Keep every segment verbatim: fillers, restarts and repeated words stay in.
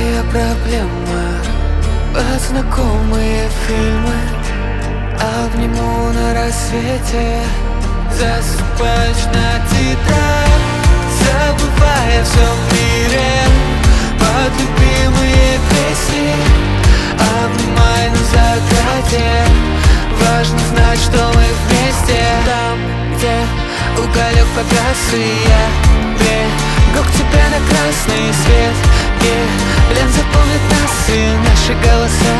Забывая проблемы, под знакомые фильмы. Обниму на рассвете, засыпаешь на титрах, забывая все в мире, под любимые песни. Обнимай на закате, важно знать, что мы вместе. Там, где уголек погас, и я бегу к тебе на красный свет, и лен запомнит нас и наши голоса.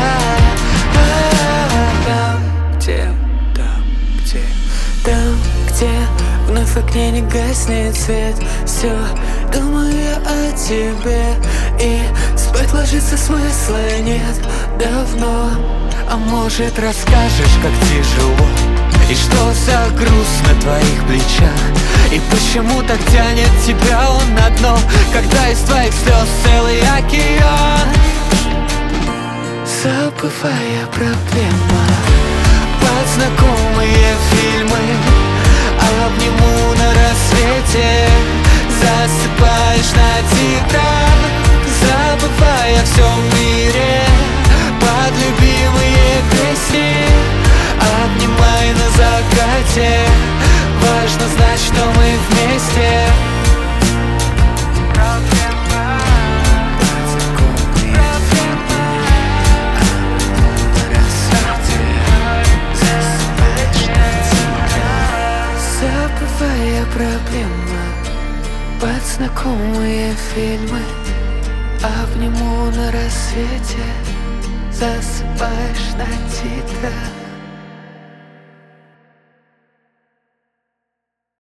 Там, где, там, где, там, где вновь в окне не гаснет свет. Все думаю я о тебе, и спать ложиться смысла нет давно. А может, расскажешь, как тяжело, и что за груз на твоих плечах, и почему так тянет тебя он на дно, когда из твоих слез целый океан. Забывая проблемы, под знакомые фильмы. Обниму на рассвете, засыпаешь на титрах, забывая все в мире, под любимые песни. Обнимай на закате, важно знать, что мы вместе. Забывая проблемы, под знакомые фильмы. Обниму на рассвете, засыпаешь на титрах.